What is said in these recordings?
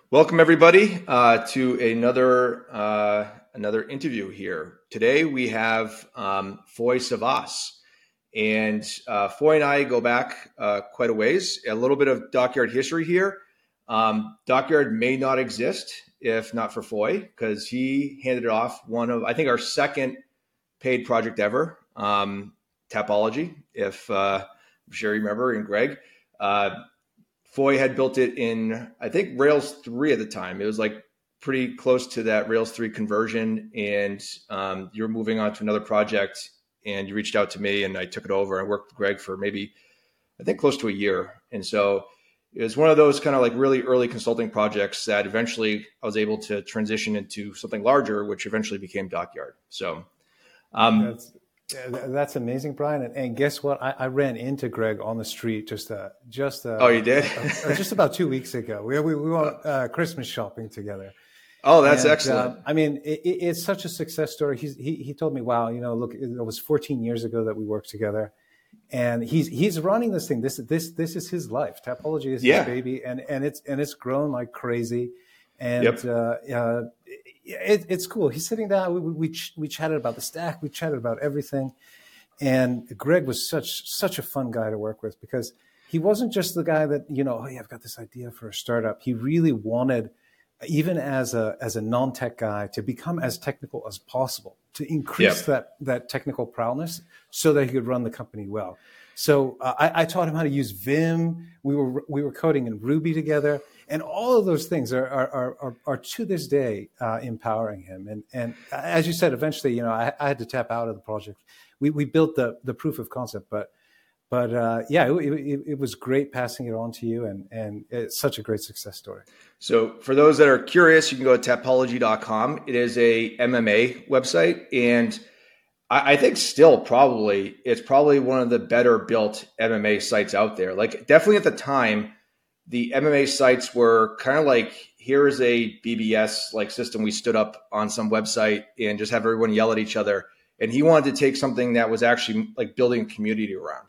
Welcome everybody to another interview here. Today we have Foy Savas, and Foy and I go back quite a ways. A little bit of Dockyard history here. Dockyard may not exist if not for Foy, because he handed off one of, I think, our second paid project ever, Tapology. If I'm sure you remember, and Greg. Foy had built it in, I think, Rails 3 at the time. It was like pretty close to that Rails 3 conversion. And you're moving on to another project, and you reached out to me, and I took it over and worked with Greg for maybe, I think, close to a year. And so it was one of those kind of like really early consulting projects that eventually I was able to transition into something larger, which eventually became Dockyard. So that's amazing, Brian. And guess what? I ran into Greg on the street oh, you did? Just about 2 weeks ago. We went Christmas shopping together. Oh, that's excellent. I mean, it's such a success story. He told me, wow, look, it was 14 years ago that we worked together, and he's running this thing. This is his life. Tapology is his baby, and it's grown like crazy. And it's cool. He's sitting down. We chatted about the stack. We chatted about everything. And Greg was such a fun guy to work with, because he wasn't just the guy that, oh yeah, I've got this idea for a startup. He really wanted, even as a non-tech guy, to become as technical as possible, to increase that technical prowess so that he could run the company well. So I taught him how to use Vim. We were coding in Ruby together. And all of those things are to this day empowering him. And as you said, eventually, I had to tap out of the project. We built the proof of concept, but it was great passing it on to you, and it's such a great success story. So for those that are curious, you can go to tapology.com. It is a MMA website, and I think still it's probably one of the better built MMA sites out there. Like, definitely at the time, the MMA sites were kind of like, here is a BBS like system we stood up on some website and just have everyone yell at each other. And he wanted to take something that was actually like building a community around.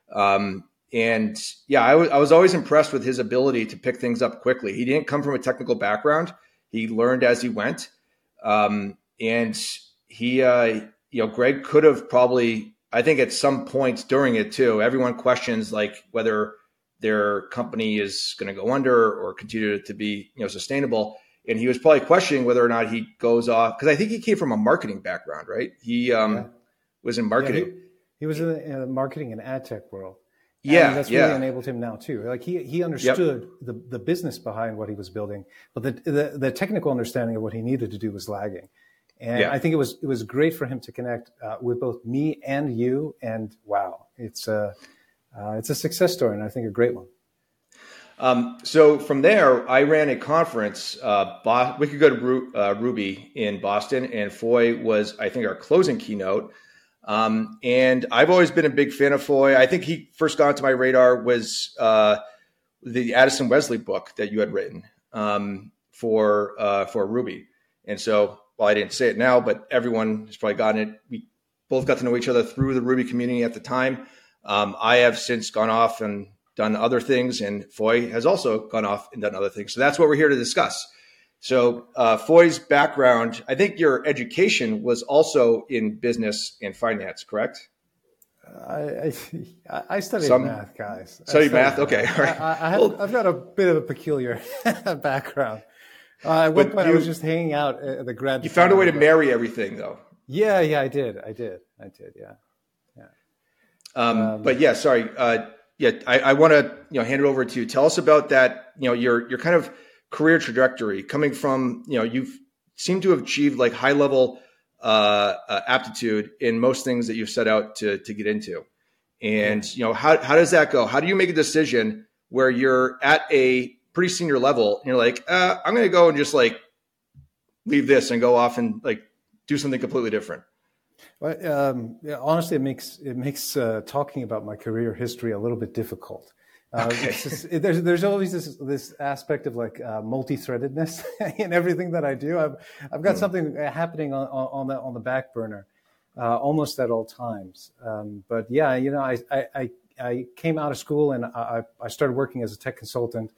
I was always impressed with his ability to pick things up quickly. He didn't come from a technical background. He learned as he went. And he, Greg could have probably, I think at some points during it too, everyone questions like whether their company is going to go under or continue to be, sustainable. And he was probably questioning whether or not he goes off, because I think he came from a marketing background, right? He was in marketing. Yeah, he was in the marketing and ad tech world. And that's really enabled him now too. Like he understood the business behind what he was building, but the technical understanding of what he needed to do was lagging. And I think it was great for him to connect with both me and you. And wow, it's a success story, and I think a great one. So from there, I ran a conference, We Could Go to Ruby in Boston, and Foy was, I think, our closing keynote. And I've always been a big fan of Foy. I think he first got onto my radar was the Addison Wesley book that you had written for Ruby. And so, well, I didn't say it now, but everyone has probably gotten it. We both got to know each other through the Ruby community at the time. I have since gone off and done other things, and Foy has also gone off and done other things. So that's what we're here to discuss. So Foy's background, I think your education was also in business and finance, correct? I studied math, guys. Studied math? Okay. All right. I've got a bit of a peculiar background. At one point, I was just hanging out at the grad. You found a way to marry everything, though. Yeah, I did. Yeah. But yeah, sorry. I want to hand it over to you. Tell us about that. Your kind of career trajectory coming from. You've seemed to have achieved like high level aptitude in most things that you've set out to get into. And how does that go? How do you make a decision where you're at a pretty senior level and you're like, I'm going to go and just like leave this and go off and like do something completely different? Well, honestly, it makes talking about my career history a little bit difficult. There's always this aspect of like multi-threadedness in everything that I do. I've got something happening on the back burner almost at all times. But yeah, I came out of school and I started working as a tech consultant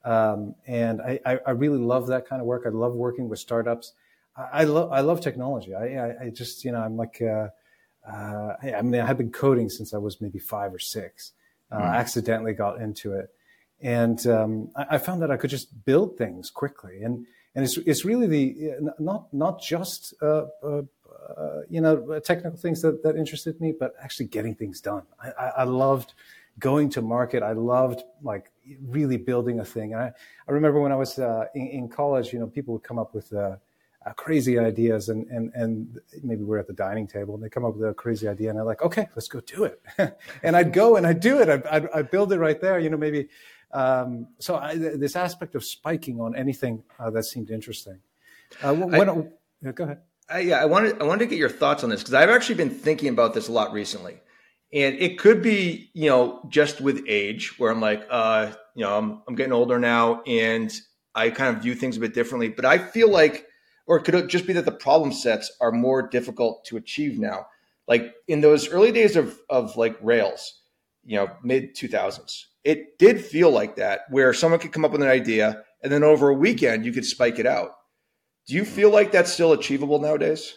And I really love that kind of work. I love working with startups. I love technology. I just, I'm like, I mean, I have been coding since I was maybe 5 or 6. I accidentally got into it. And I found that I could just build things quickly. And it's really not just, technical things that interested me, but actually getting things done. I loved going to market. I loved like really building a thing. And I remember when I was in college, people would come up with crazy ideas, and maybe we're at the dining table and they come up with a crazy idea, and I'm like, okay, let's go do it. And I'd go and I'd do it. I'd build it right there, maybe. This aspect of spiking on anything that seemed interesting. Go ahead. I wanted to get your thoughts on this, because I've actually been thinking about this a lot recently. And it could be, just with age, where I'm like, I'm getting older now and I kind of view things a bit differently. But I feel like, or it could just be that the problem sets are more difficult to achieve now. Like in those early days of like Rails, mid 2000s, it did feel like that, where someone could come up with an idea and then over a weekend you could spike it out. Do you feel like that's still achievable nowadays?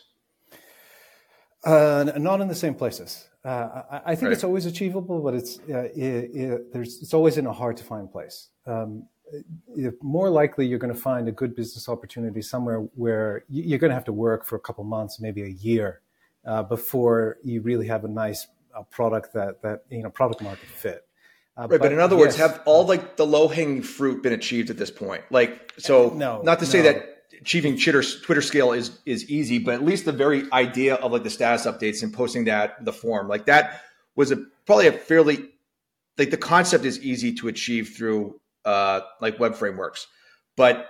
Not in the same places. I think It's always achievable, but it's always in a hard to find place. More likely, you're going to find a good business opportunity somewhere where you're going to have to work for a couple months, maybe a year, before you really have a nice product that product market fit. But in other words, have all like the low hanging fruit been achieved at this point? Like, so not to say that achieving Twitter scale is easy, but at least the very idea of like the status updates and posting the form, like that was probably a fairly, like the concept is easy to achieve through like web frameworks. But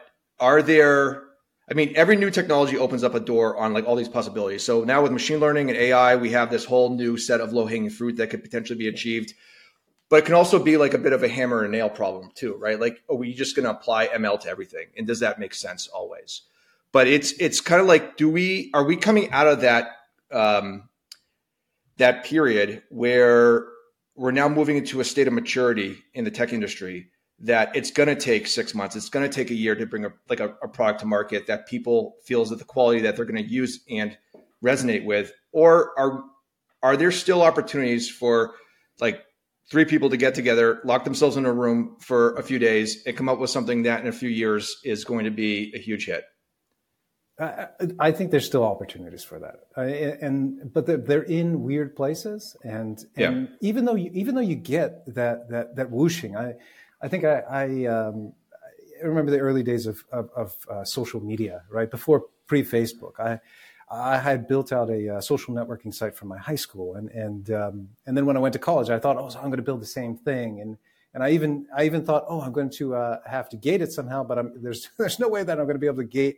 every new technology opens up a door on like all these possibilities. So now with machine learning and AI, we have this whole new set of low hanging fruit that could potentially be achieved. But it can also be like a bit of a hammer and nail problem too, right? Like, are we just going to apply ML to everything? And does that make sense always? But it's kind of like, are we coming out of that that period where we're now moving into a state of maturity in the tech industry that it's going to take 6 months, it's going to take a year to bring a product to market that people feels that the quality that they're going to use and resonate with? Or are there still opportunities for like 3 people to get together, lock themselves in a room for a few days, and come up with something that in a few years is going to be a huge hit? I think there's still opportunities for that, but they're in weird places, and even though you get that whooshing, I think I remember the early days of social media, right before pre-Facebook. I had built out a social networking site for my high school, and then when I went to college, I thought, so I'm going to build the same thing, and I even thought, I'm going to have to gate it somehow, but there's no way that I'm going to be able to gate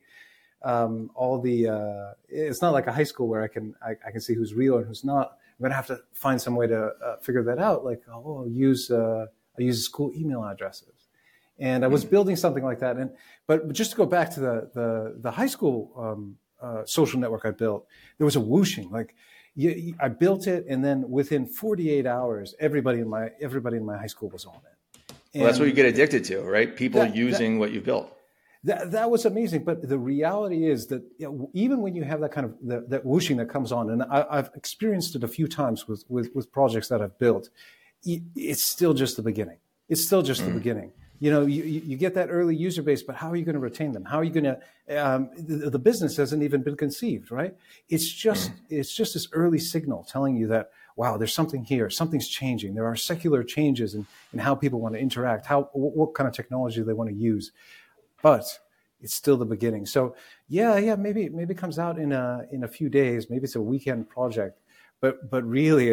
all the. It's not like a high school where I can see who's real and who's not. I'm going to have to find some way to figure that out. Like, I use school email addresses, and I was building something like that. But just to go back to the high school. Social network I built, there was a whooshing. Like I built it, and then within 48 hours, everybody in my high school was on it. Well, that's what you get addicted to, right? People using what you built. That was amazing. But the reality is that even when you have that kind of that whooshing that comes on, and I've experienced it a few times with projects that I've built, it's still just the beginning. It's still just the beginning. You get that early user base, but how are you going to retain them? How are you going to? The business hasn't even been conceived, right? It's just this early signal telling you that, wow, there's something here, something's changing. There are secular changes in how people want to interact, what kind of technology they want to use, but it's still the beginning. So maybe it comes out in a few days. Maybe it's a weekend project, but really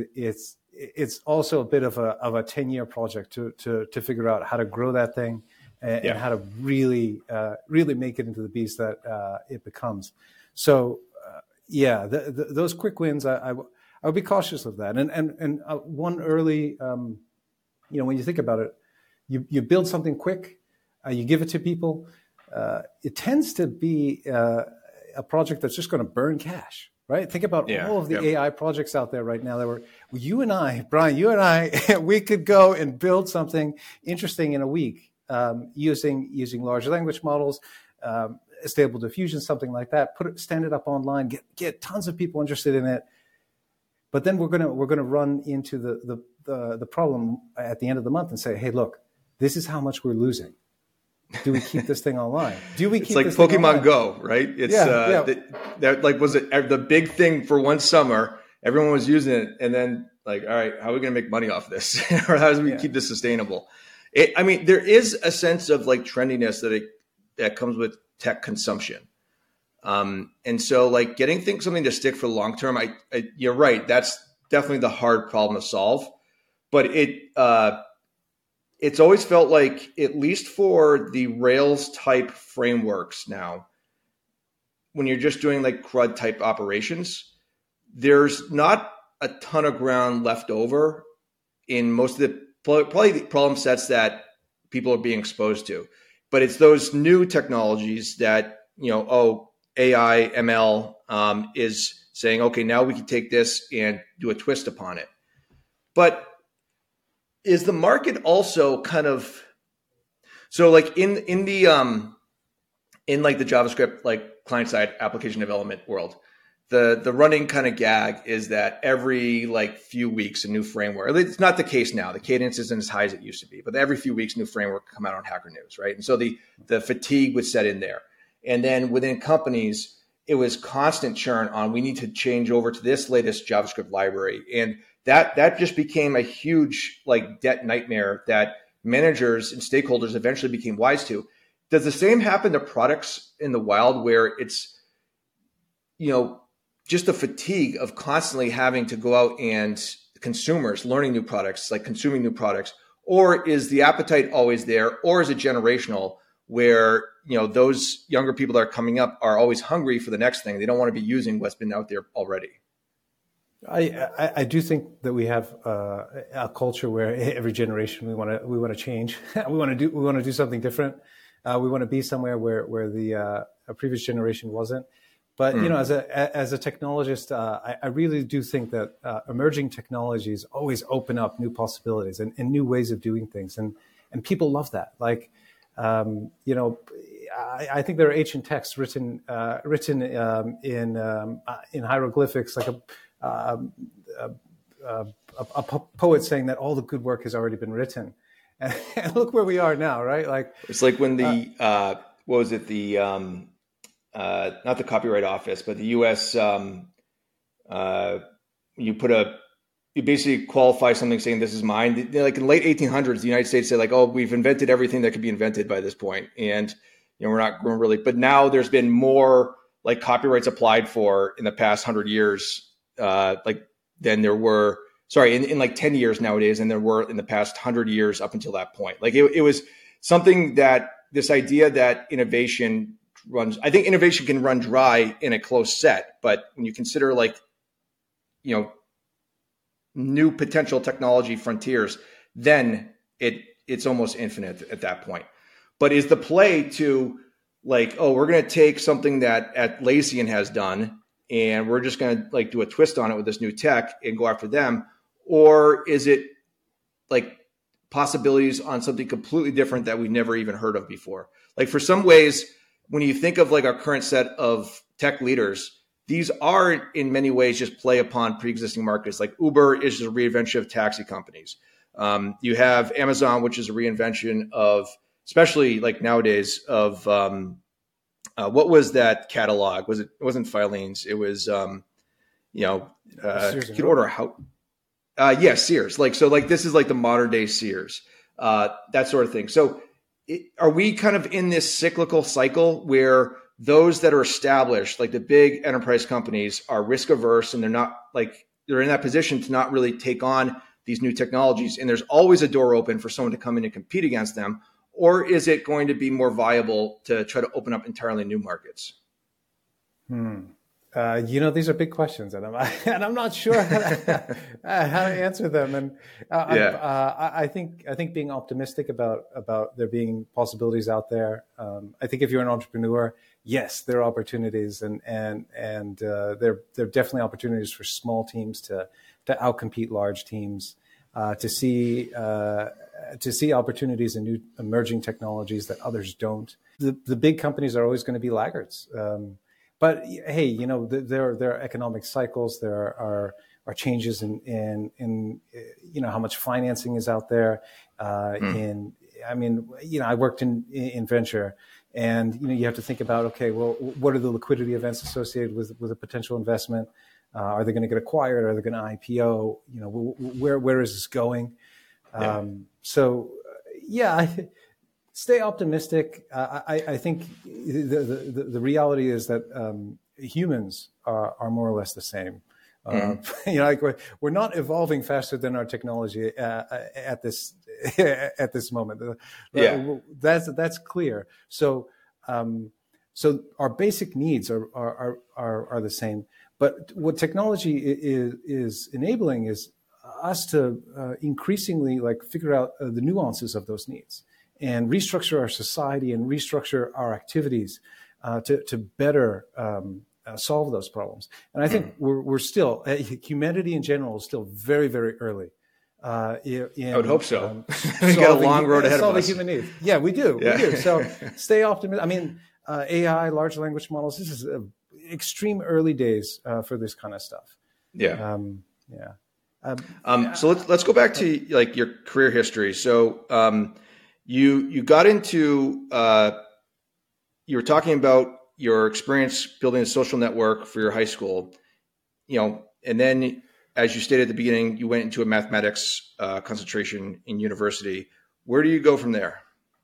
it's also a bit of a 10-year project to figure out how to grow that thing and how to really make it into the beast that it becomes. So those quick wins, I would be cautious of that. And one early, when you think about it, you build something quick, you give it to people. It tends to be a project that's just going to burn cash. Right? Think about all of the AI projects out there right now Brian, you and I, we could go and build something interesting in a week. using large language models, Stable Diffusion, something like that. Stand it up online, get tons of people interested in it. But then we're gonna run into the problem at the end of the month and say, hey, look, this is how much we're losing. Do we keep this thing online? Do we? It's like Pokemon Go, right? It's that like was it the big thing for one summer. Everyone was using it, and then like, all right, how are we going to make money off this, or how do we keep this sustainable? I mean, there is a sense of like trendiness that comes with tech consumption, and so like getting something to stick for the long term. You're right. That's definitely the hard problem to solve, but it's always felt like, at least for the Rails type frameworks now, when you're just doing like CRUD type operations, there's not a ton of ground left over in most of probably the problem sets that people are being exposed to. But it's those new technologies that, AI, ML is saying, okay, now we can take this and do a twist upon it. But is the market also kind of, so like in the JavaScript like client side application development world, the running kind of gag is that every like few weeks a new framework. It's not the case now. The cadence isn't as high as it used to be, but every few weeks a new framework come out on Hacker News, right? And so the fatigue would set in there. And then within companies, it was constant churn on, we need to change over to this latest JavaScript library. And that just became a huge like debt nightmare that managers and stakeholders eventually became wise to. Does the same happen to products in the wild, where it's, just the fatigue of constantly having to go out and consumers learning new products, like consuming new products, or is the appetite always there, or is it generational where, those younger people that are coming up are always hungry for the next thing. They don't want to be using what's been out there already. I do think that we have a culture where every generation we want to change. we want to do something different. We want to be somewhere where the previous generation wasn't. But as a technologist, I really do think that emerging technologies always open up new possibilities and new ways of doing things, and people love that. Like, I think there are ancient texts written in hieroglyphics, like a poet saying that all the good work has already been written, and look where we are now, right? Like, it's like when the what was it, the not the Copyright Office, but the U.S. You basically qualify something saying this is mine. Like in the late 1800s, the United States said like, oh, we've invented everything that could be invented by this point, and we're not really. But now there's been more like copyrights applied for in the past 100 years, like than there were. Sorry, in like 10 years nowadays, and there were in the past 100 years up until that point. Like it was something that this idea that innovation runs. I think innovation can run dry in a closed set, but when you consider like, new potential technology frontiers, then it's almost infinite at that point. But is the play to like, oh, we're going to take something that Atlassian has done and we're just going to like do a twist on it with this new tech and go after them? Or is it like possibilities on something completely different that we've never even heard of before? Like for some ways, when you think of like our current set of tech leaders, these are in many ways just play upon pre-existing markets. Like Uber is just a reinvention of taxi companies. You have Amazon, which is a reinvention of, especially like nowadays, of what was that catalog? It wasn't Filene's. It was you could order how. Sears. Like this is like the modern day Sears, that sort of thing. So are we kind of in this cyclical cycle where those that are established, like the big enterprise companies, are risk averse and they're in that position to not really take on these new technologies, and there's always a door open for someone to come in and compete against them? Or is it going to be more viable to try to open up entirely new markets? These are big questions, and I'm not sure how to answer them. And I think being optimistic about there being possibilities out there. I think if you're an entrepreneur, yes, there are opportunities, and there are definitely opportunities for small teams to outcompete large teams. to see opportunities in new emerging technologies that others don't. The big companies are always going to be laggards. But hey, you know, there are economic cycles. There are changes in you know, how much financing is out there. I mean, you know, I worked in venture, and you know, you have to think about, okay, well, what are the liquidity events associated with a potential investment? Are they going to get acquired? Are they going to IPO? You know, where is this going? So yeah, stay optimistic. I think the reality is that humans are more or less the same. You know, like we're not evolving faster than our technology at this moment. That's clear. So our basic needs are the same. But what technology is enabling is us to increasingly like figure out the nuances of those needs and restructure our society and restructure our activities to better solve those problems. And I think we're still, humanity in general is still very, very early. I would hope so. We got a long road ahead of us. Human needs. Yeah, we do. We do. So stay optimistic. I mean, AI, large language models, this is extreme early days for this kind of stuff. So let's go back to like your career history. So you got into you were talking about your experience building a social network for your high school, you know, and then as you stated at the beginning, you went into a mathematics concentration in university. Where do you go from there?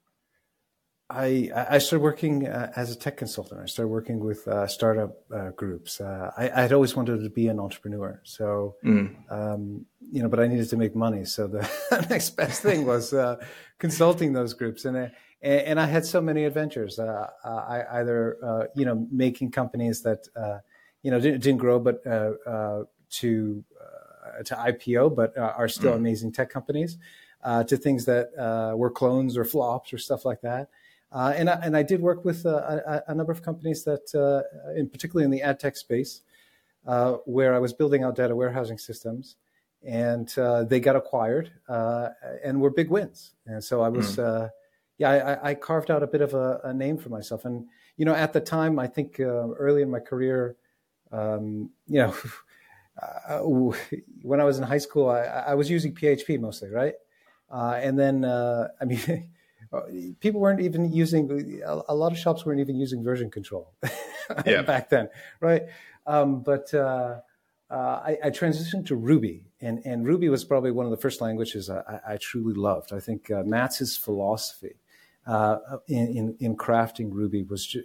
I started working as a tech consultant. I started working with startup groups. I had always wanted to be an entrepreneur. So, you know, but I needed to make money. So the next best thing was consulting those groups. And I had so many adventures. I either, you know, making companies that, you know, didn't grow, but to IPO, but are still amazing tech companies, to things that were clones or flops or stuff like that. And I did work with a number of companies that, particularly in the ad tech space, where I was building out data warehousing systems, and they got acquired and were big wins. And so I was, I carved out a bit of a name for myself. And you know, at the time, I think early in my career, you know, when I was in high school, I was using PHP mostly, right? And then, I mean. People weren't even using, a lot of shops weren't even using version control back then, right? But I transitioned to Ruby, and Ruby was probably one of the first languages I truly loved. I think Matz's philosophy in crafting Ruby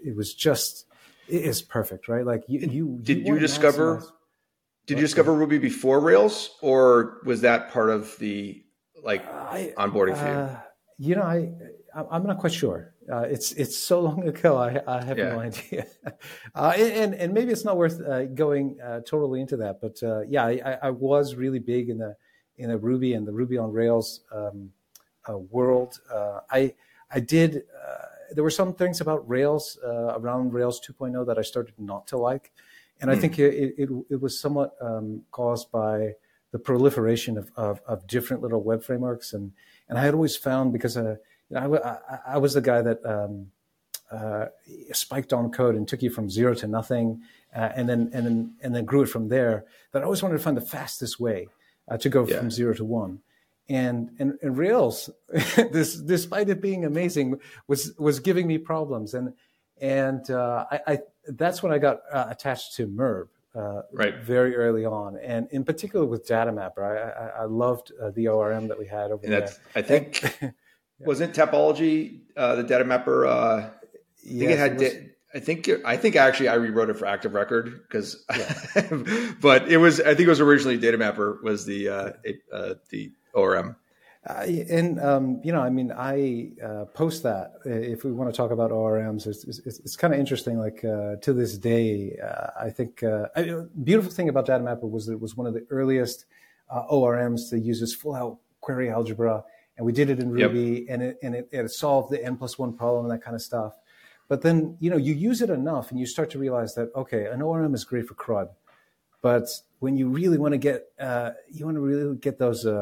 is perfect, right? Like did you discover Ruby before Rails, or was that part of the onboarding for you? You know, I'm not quite sure. It's so long ago. I have no idea. And maybe it's not worth going totally into that. But I was really big in the Ruby and the Ruby on Rails world. I did. There were some things about Rails around Rails 2.0 that I started not to like, and I think it was somewhat caused by the proliferation of different little web frameworks, and I had always found, because you know, I was the guy that spiked on code and took you from zero to nothing, and then grew it from there. That I always wanted to find the fastest way to go from 0 to 1, and Rails, despite it being amazing, was giving me problems, and I that's when I got attached to MERB. Very early on, and in particular with DataMapper, I loved the ORM that we had over there. I think wasn't Tapology the DataMapper? I think actually I rewrote it for Active Record because, but it was, I think it was originally DataMapper was the ORM. You know, I mean, I post that if we want to talk about ORMs. It's kind of interesting. Like to this day, I think beautiful thing about DataMapper was that it was one of the earliest ORMs to use this full-out query algebra, and we did it in Ruby, and it solved the N+1 problem and that kind of stuff. But then, you know, you use it enough, and you start to realize that okay, an ORM is great for CRUD, but when you really want to get those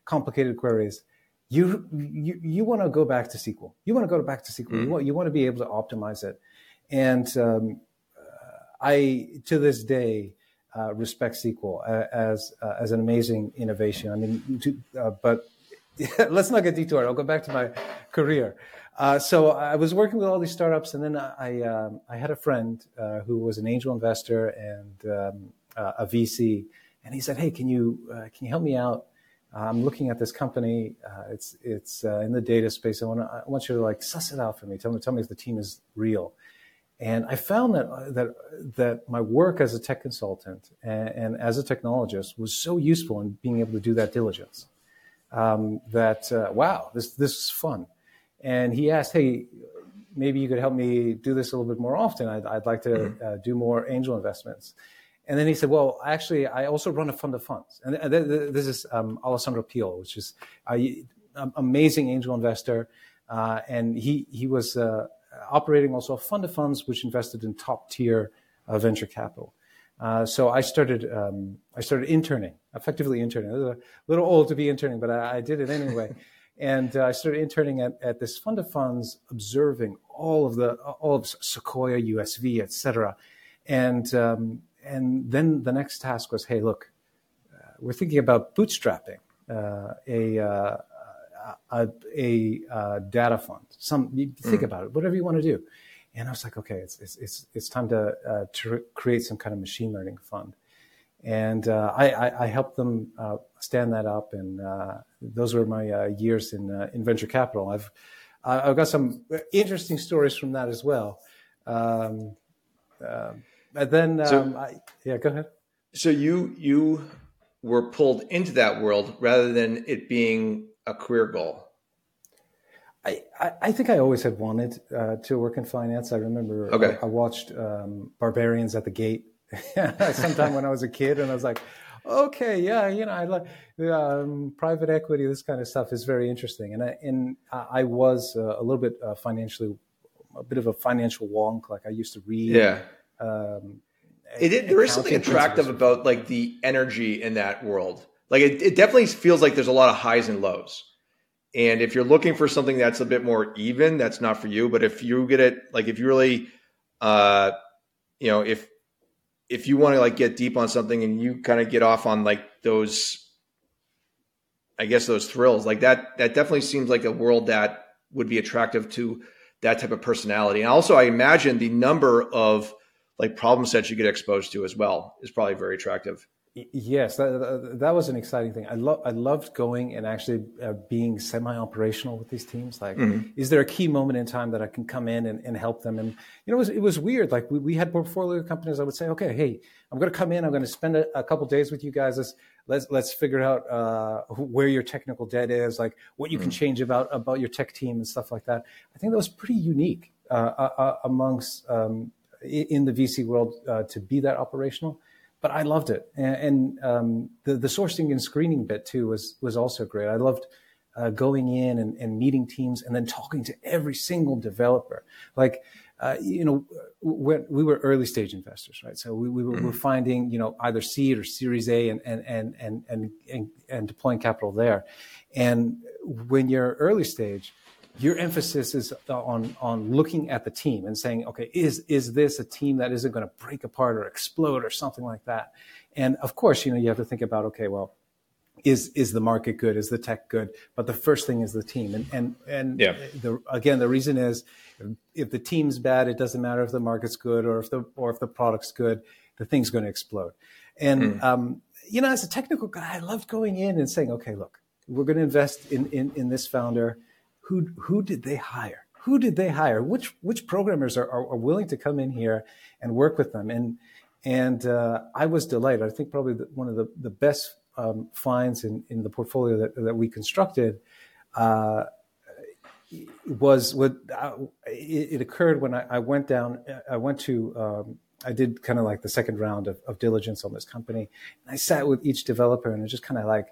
complicated queries, you want to go back to SQL. You want to go back to SQL. You want to be able to optimize it. And I, to this day, respect SQL as an amazing innovation. I mean, but let's not get detoured. I'll go back to my career. So I was working with all these startups, and then I had a friend who was an angel investor and a VC, and he said, "Hey, can you help me out? I'm looking at this company. It's in the data space. I want you to like suss it out for me. Tell me if the team is real." And I found that my work as a tech consultant and as a technologist was so useful in being able to do that diligence. Wow, this is fun. And he asked, "Hey, maybe you could help me do this a little bit more often. I'd like to do more angel investments." And then he said, "Well, actually, I also run a fund of funds." And this is Alessandro Pio, which is an amazing angel investor. And he was operating also a fund of funds, which invested in top tier venture capital. So I started interning, effectively interning. I was a little old to be interning, but I did it anyway. And I started interning at this fund of funds, observing all of Sequoia, USV, et cetera. And then the next task was, "Hey, look, we're thinking about bootstrapping a data fund. You think about it, whatever you want to do." And I was like, "Okay, it's time to create some kind of machine learning fund." And I helped them stand that up, and those were my years in venture capital. I've got some interesting stories from that as well. But then, go ahead. So you were pulled into that world rather than it being a career goal. I think I always had wanted to work in finance. I remember I watched Barbarians at the Gate sometime when I was a kid, and I was like, "Okay, yeah, I like private equity. This kind of stuff is very interesting." And I was a little bit financially, a bit of a financial wonk. Like I used to read. Yeah. There is something attractive about like the energy in that world. Like it definitely feels like there's a lot of highs and lows. And if you're looking for something that's a bit more even, that's not for you. But if you get it, like if you really, if you want to like get deep on something and you kind of get off on like those, I guess those thrills, like that definitely seems like a world that would be attractive to that type of personality. And also I imagine the number of like problem sets you get exposed to as well is probably very attractive. Yes, that was an exciting thing. I loved going and actually being semi-operational with these teams. Like, is there a key moment in time that I can come in and help them? And it was weird. Like we had portfolio companies. I would say, "Okay, hey, I'm going to come in. I'm going to spend a couple days with you guys. Let's figure out where your technical debt is, like what you can change about your tech team and stuff like that." I think that was pretty unique amongst in the VC world to be that operational. But I loved it, and the sourcing and screening bit too was also great. I loved going in and meeting teams and then talking to every single developer. Like, when we were early stage investors, right? So we were finding either seed or Series A and deploying capital there. And when you're early stage, your emphasis is on looking at the team and saying, "Okay, is this a team that isn't going to break apart or explode or something like that?" And of course, you have to think about, okay, well, is the market good? Is the tech good? But the first thing is the team. And yeah. The reason is if the team's bad, it doesn't matter if the market's good or if the product's good, the thing's going to explode. And as a technical guy, I loved going in and saying, "Okay, look, we're going to invest in this founder. Who did they hire? Who did they hire? Which programmers are willing to come in here and work with them?" And I was delighted. I think probably one of the best finds in the portfolio that we constructed was what it occurred when I went down. I did kind of like the second round of diligence on this company, and I sat with each developer and I just kind of like.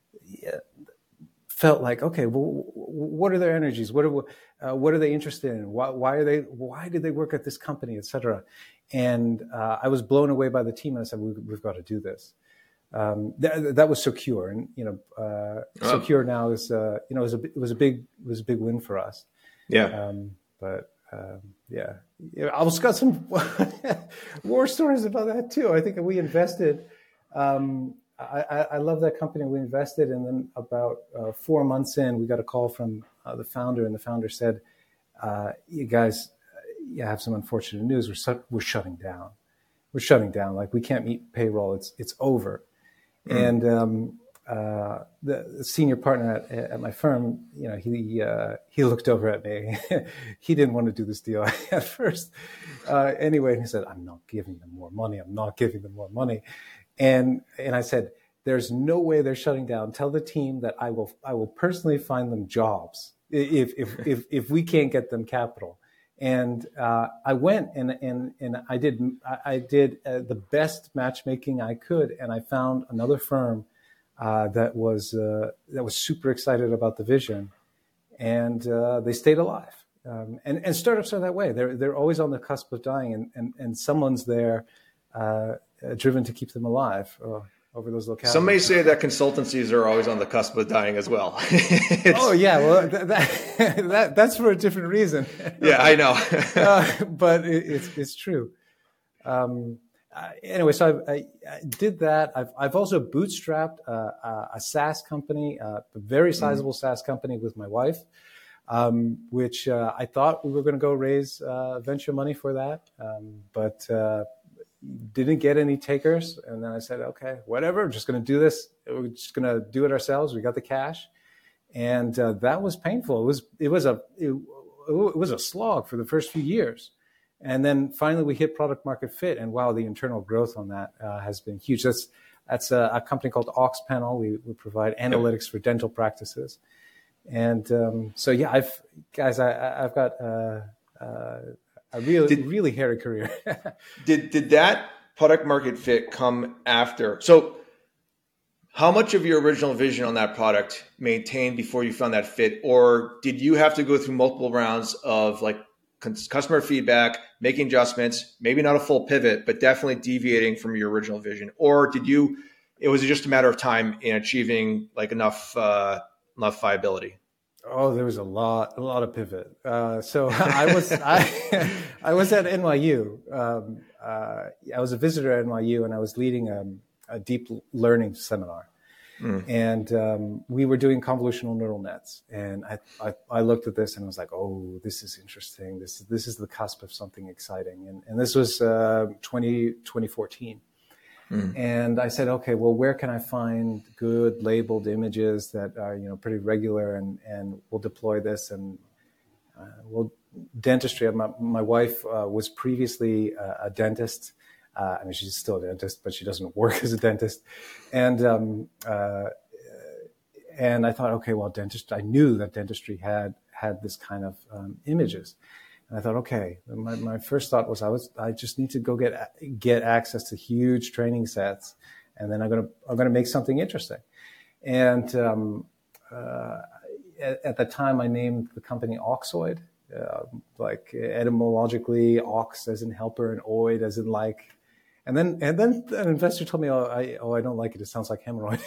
Felt like, okay, well, what are their energies? What are they interested in? Why did they work at this company, et cetera? And I was blown away by the team, and I said, we've got to do this. That was Socure, and Socure now is it was a big win for us. Yeah. Yeah, I was got some war stories about that too. I think we invested. I love that company. We invested, and then about 4 months in, we got a call from the founder, and the founder said, "You guys, you have some unfortunate news. We're shutting down. We're shutting down. Like, we can't meet payroll. It's over." And the senior partner at my firm, he looked over at me. He didn't want to do this deal at first. Anyway, he said, "I'm not giving them more money. I'm not giving them more money." And I said, "There's no way they're shutting down. Tell the team that I will personally find them jobs if we can't get them capital." And I went and I did the best matchmaking I could, and I found another firm that was super excited about the vision, and they stayed alive. And startups are that way. They're always on the cusp of dying, and someone's there driven to keep them alive over those localities. Some may say that consultancies are always on the cusp of dying as well. Oh yeah, well that's for a different reason. Yeah, I know. But it's true. Anyway, so I did that. I've also bootstrapped a SaaS company, a very sizable SaaS company with my wife, which I thought we were going to go raise venture money for that, but didn't get any takers. And then I said, okay, whatever, I'm just going to do this. We're just going to do it ourselves. We got the cash, and that was painful. It was a slog for the first few years. And then finally we hit product market fit, and wow, the internal growth on that has been huge. That's a company called Oxpanel. We provide analytics for dental practices. And so yeah, I've got a really hairy career. Did that product market fit come after? So how much of your original vision on that product maintained before you found that fit? Or did you have to go through multiple rounds of like customer feedback, making adjustments, maybe not a full pivot, but definitely deviating from your original vision? Or it was just a matter of time in achieving like enough viability? Oh, there was a lot of pivot. So I was at NYU. I was a visitor at NYU, and I was leading a deep learning seminar. And we were doing convolutional neural nets. And I looked at this and I was like, oh, this is interesting. This is the cusp of something exciting. And this was 2014. And I said, okay, well, where can I find good labeled images that are, pretty regular, and we'll deploy this. And dentistry. My wife was previously a dentist. I mean, she's still a dentist, but she doesn't work as a dentist. And I thought, okay, well, I knew that dentistry had this kind of images. And I thought, okay, my first thought was I just need to go get access to huge training sets, and then I'm gonna make something interesting. And at the time, I named the company Oxoid, like etymologically, ox as in helper and oid as in like. And then an investor told me, I don't like it. It sounds like hemorrhoid.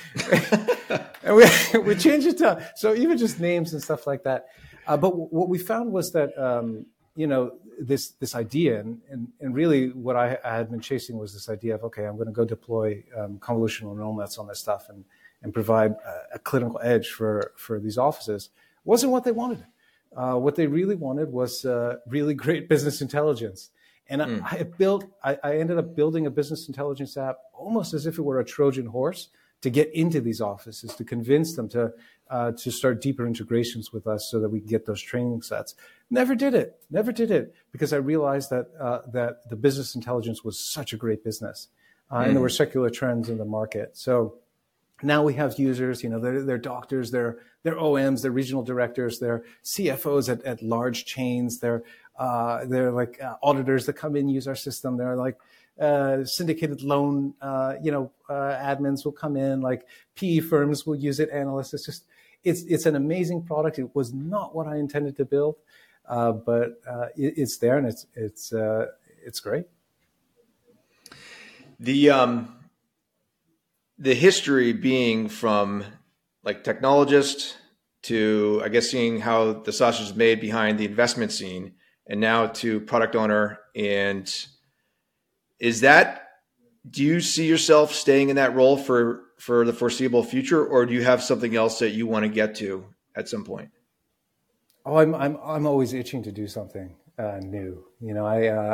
And we changed it to, so even just names and stuff like that. But what we found was that, this idea, and really what I had been chasing was this idea of, okay, I'm going to go deploy convolutional neural nets on this stuff and provide a clinical edge for these offices. Wasn't what they wanted. What they really wanted was really great business intelligence. And I ended up building a business intelligence app almost as if it were a Trojan horse to get into these offices, to convince them to start deeper integrations with us so that we can get those training sets. Never did it, because I realized that the business intelligence was such a great business. And there were secular trends in the market. So now we have users, they're doctors, they're OMs, they're regional directors, they're CFOs at large chains, they're like auditors that come in, use our system. They're like syndicated loan, admins will come in, like PE firms will use it, analysts. It's an amazing product. It was not what I intended to build, but it's there, and it's great. the history being from like technologist to, I guess, seeing how the sausage is made behind the investment scene, and now to product owner. And do you see yourself staying in that role for the foreseeable future, or do you have something else that you want to get to at some point? Oh, I'm always itching to do something new. You know,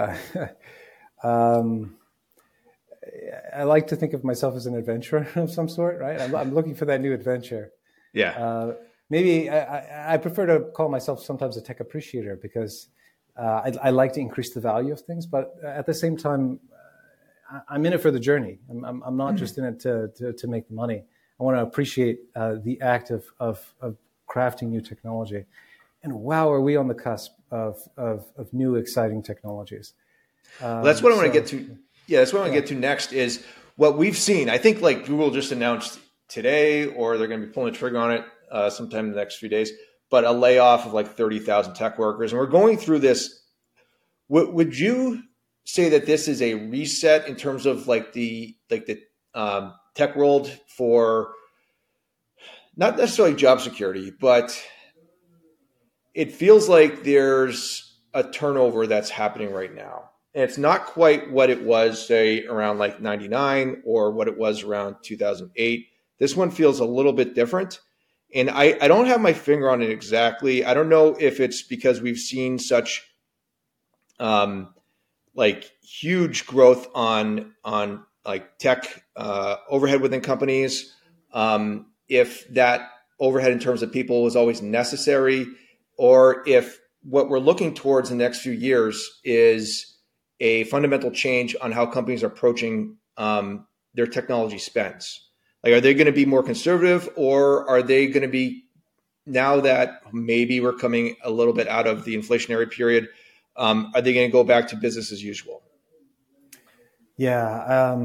I like to think of myself as an adventurer of some sort, right? I'm looking for that new adventure. Yeah. Maybe I prefer to call myself sometimes a tech appreciator, because I like to increase the value of things, but at the same time, I'm in it for the journey. I'm not just in it to make the money. I want to appreciate the act of crafting new technology. And wow, are we on the cusp of new exciting technologies? That's what I want to get to. Yeah, that's what I want to get to next is what we've seen. I think like Google just announced today, or they're going to be pulling the trigger on it sometime in the next few days, but a layoff of like 30,000 tech workers. And we're going through this. Would you say that this is a reset in terms of like the tech world for not necessarily job security, but it feels like there's a turnover that's happening right now. And it's not quite what it was, say, around like 99 or what it was around 2008. This one feels a little bit different. And I don't have my finger on it exactly. I don't know if it's because we've seen such like huge growth on like tech overhead within companies. If that overhead in terms of people was always necessary, or if what we're looking towards in the next few years is a fundamental change on how companies are approaching their technology spends. Like, are they going to be more conservative, or are they going to be, now that maybe we're coming a little bit out of the inflationary period, are they going to go back to business as usual? Yeah.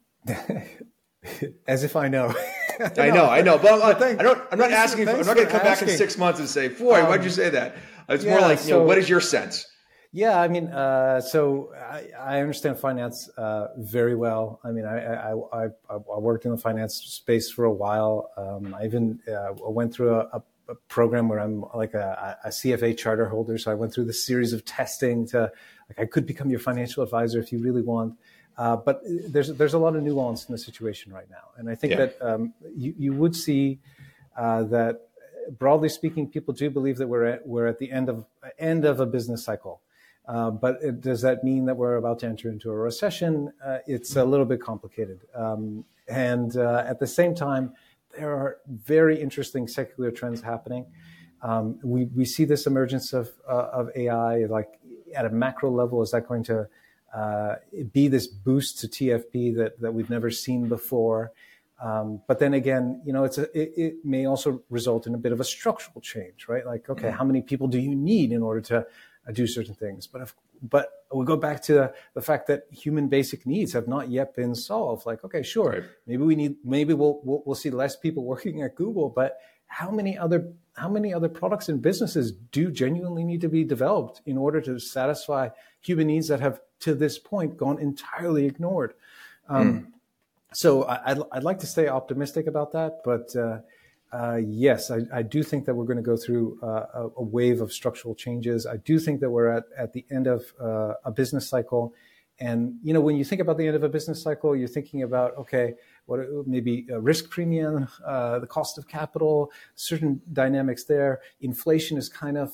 As if I know. I know. But I'm not asking. I'm not going to come back in 6 months and say, "Boy, why'd you say that?" It's more like, what is your sense? Yeah, I mean, so I understand finance very well. I mean, I worked in the finance space for a while. I even went through a program where I'm like a CFA charter holder. So I went through this series of testing to, like, I could become your financial advisor if you really want. But there's a lot of nuance in the situation right now. And I think that you would see that, broadly speaking, people do believe that we're at the end of a business cycle. But does that mean that we're about to enter into a recession? It's a little bit complicated. And at the same time, there are very interesting secular trends happening. We see this emergence of AI, like at a macro level. Is that going to be this boost to TFP that we've never seen before? But then again, you know, it may also result in a bit of a structural change, right? Like, okay, how many people do you need in order to do certain things? But we'll go back to the fact that human basic needs have not yet been solved. Like, okay, sure, right. Maybe we'll see less people working at Google, but how many other products and businesses do genuinely need to be developed in order to satisfy human needs that have to this point gone entirely ignored? So I'd like to stay optimistic about that, but yes, I do think that we're going to go through a wave of structural changes. I do think that we're at the end of a business cycle. And, you know, when you think about the end of a business cycle, you're thinking about, okay, what maybe a risk premium, the cost of capital, certain dynamics there. Inflation is kind of,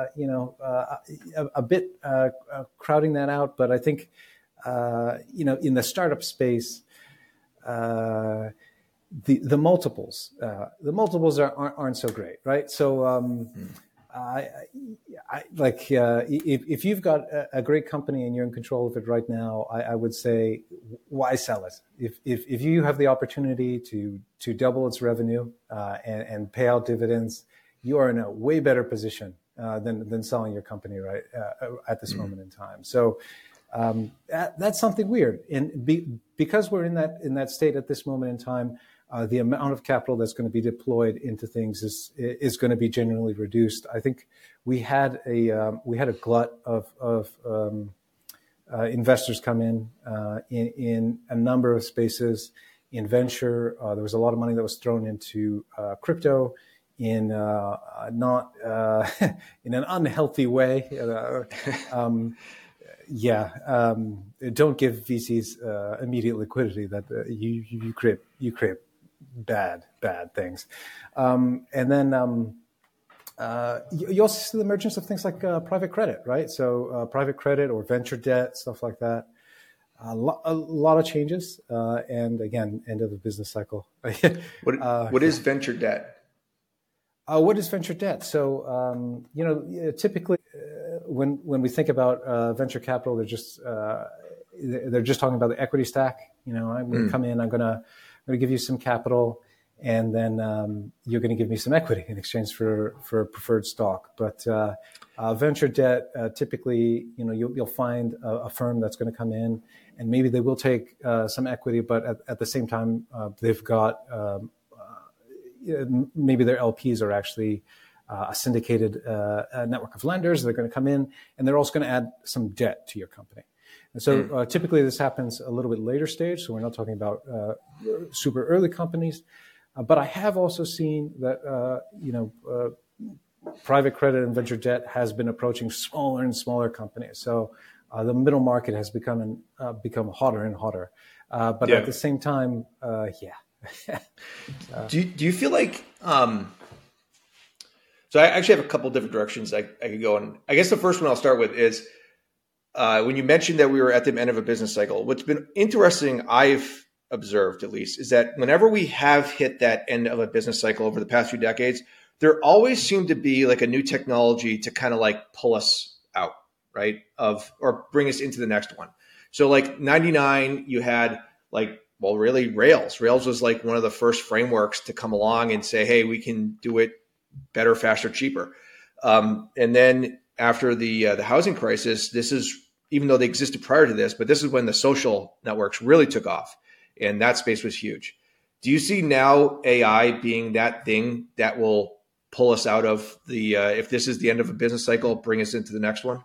a bit crowding that out. But I think, in the startup space, the multiples aren't so great, right? So if you've got a great company and you're in control of it right now, I would say, why sell it? If you have the opportunity to double its revenue and pay out dividends, you are in a way better position than selling your company right at this moment in time. So that's something weird, and because we're in that state at this moment in time. The amount of capital that's going to be deployed into things is going to be genuinely reduced. I think we had a glut of investors come in a number of spaces, in venture. There was a lot of money that was thrown into crypto in not in an unhealthy way. Don't give VCs immediate liquidity that you create bad things. And then you also see the emergence of things like private credit, right? So private credit or venture debt, stuff like that. A lot of changes, and again, end of the business cycle. What is venture debt? What is venture debt? So, typically when we think about venture capital, they're just talking about the equity stack. I'm going to come in, I'm going to give you some capital, and then you're going to give me some equity in exchange for preferred stock. But venture debt, typically, you'll find a firm that's going to come in, and maybe they will take some equity, but at the same time, they've got maybe their LPs are actually a syndicated network of lenders. They're going to come in, and they're also going to add some debt to your company. And so typically this happens a little bit later stage. So we're not talking about super early companies. But I have also seen that, private credit and venture debt has been approaching smaller and smaller companies. So the middle market has become hotter and hotter. But at the same time, Do you feel like, so I actually have a couple different directions I could go in. I guess the first one I'll start with is when you mentioned that we were at the end of a business cycle, what's been interesting, I've observed at least, is that whenever we have hit that end of a business cycle over the past few decades, there always seemed to be like a new technology to kind of like pull us out, right? Or bring us into the next one. So like 99, you had really Rails. Rails was like one of the first frameworks to come along and say, hey, we can do it better, faster, cheaper. And then after the housing crisis, this is, even though they existed prior to this, but this is when the social networks really took off. And that space was huge. Do you see now AI being that thing that will pull us out of the, if this is the end of a business cycle, bring us into the next one?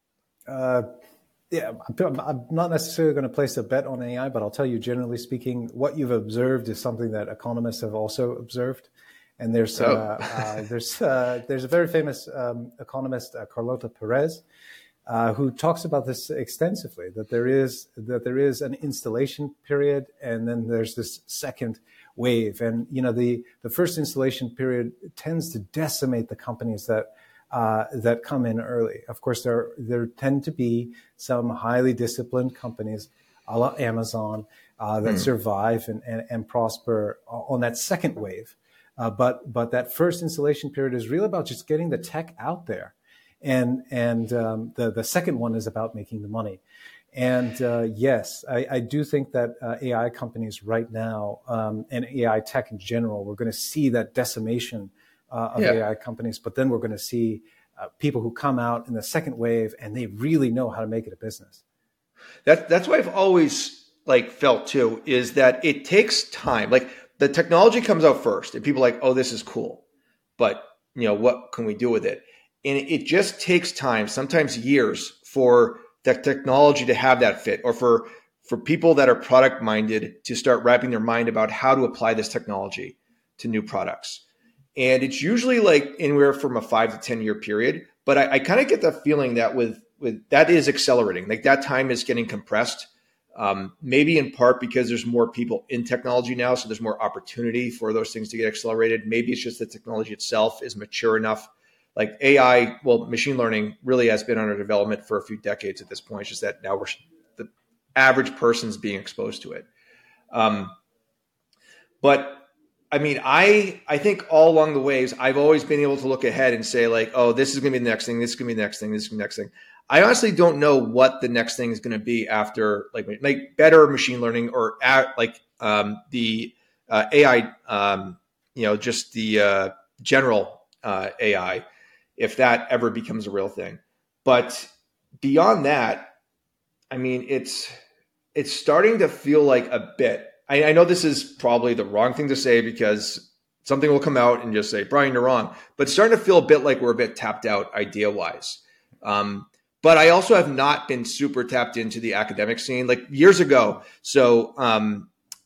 Yeah, I'm not necessarily going to place a bet on AI, but I'll tell you, generally speaking, what you've observed is something that economists have also observed. And there's a very famous economist, Carlota Perez, who talks about this extensively, that there is an installation period, and then there's this second wave. And the first installation period tends to decimate the companies that come in early. Of course, there tend to be some highly disciplined companies, a la Amazon, that survive and prosper on that second wave. But that first installation period is really about just getting the tech out there. And the second one is about making the money. And yes, I do think that AI companies right now, and AI tech in general, we're going to see that decimation of AI companies, but then we're going to see people who come out in the second wave and they really know how to make it a business. That's what I've always felt too, is that it takes time. Like the technology comes out first and people are like, oh, this is cool, but what can we do with it? And it just takes time, sometimes years, for that technology to have that fit, or for people that are product minded to start wrapping their mind about how to apply this technology to new products. And it's usually like anywhere from a 5 to 10 year period. But I kind of get the feeling that with that is accelerating. Like that time is getting compressed, maybe in part because there's more people in technology now. So there's more opportunity for those things to get accelerated. Maybe it's just the technology itself is mature enough. Like AI, machine learning really has been under development for a few decades at this point. It's just that now the average person's being exposed to it. But I mean, I think all along the ways, I've always been able to look ahead and say like, oh, this is going to be the next thing. This is going to be the next thing. This is going to be the next thing. I honestly don't know what the next thing is going to be after like better machine learning or the AI, just the general AI, if that ever becomes a real thing. But beyond that, I mean, it's starting to feel like a bit. I know this is probably the wrong thing to say because something will come out and just say, Brian, you're wrong. But it's starting to feel a bit like we're a bit tapped out idea-wise. But I also have not been super tapped into the academic scene like years ago. So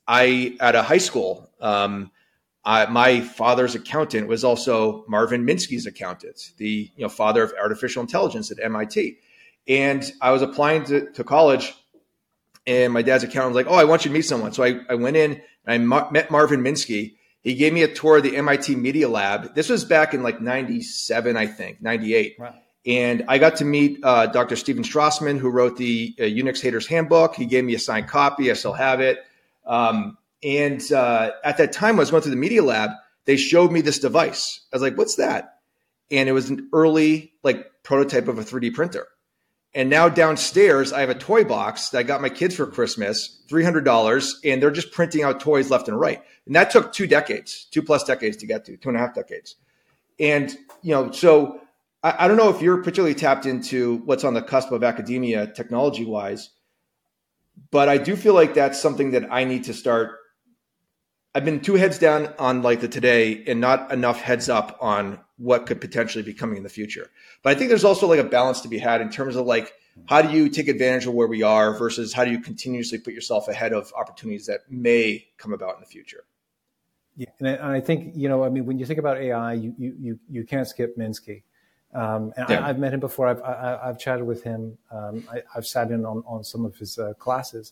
at a high school, my father's accountant was also Marvin Minsky's accountant, the father of artificial intelligence at MIT. And I was applying to college, and my dad's accountant was like, "Oh, I want you to meet someone." So I went in and I met Marvin Minsky. He gave me a tour of the MIT Media Lab. This was back in like 97, I think, 98. Wow. And I got to meet Dr. Steven Strassman, who wrote the Unix Haters Handbook. He gave me a signed copy. I still have it. And at that time, when I was going through the Media Lab, they showed me this device. I was like, "What's that?" And it was an early prototype of a 3D printer. And now downstairs, I have a toy box that I got my kids for Christmas, $300, and they're just printing out toys left and right. And that took 2 plus decades to get to, 2.5 decades. And, so I don't know if you're particularly tapped into what's on the cusp of academia technology-wise, but I do feel like that's something that I need to start. I've been 2 heads down on the today and not enough heads up on what could potentially be coming in the future. But I think there's also a balance to be had in terms of how do you take advantage of where we are versus how do you continuously put yourself ahead of opportunities that may come about in the future. Yeah, and I think when you think about AI, you can't skip Minsky. I've met him before. I've chatted with him. I've sat in on some of his classes,